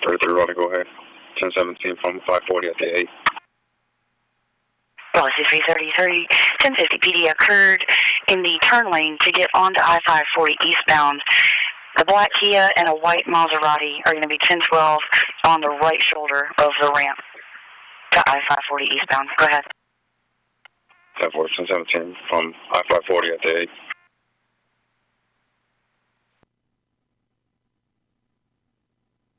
33 Rodney, go ahead. 1017 from 540 at the 8. Policy 330, 1050 PD occurred in the turn lane to get onto I-540 eastbound. The black Kia and a white Maserati are going to be 1012 on the right shoulder of the ramp to I-540 eastbound. Go ahead. 1017 from I-540 at the 8.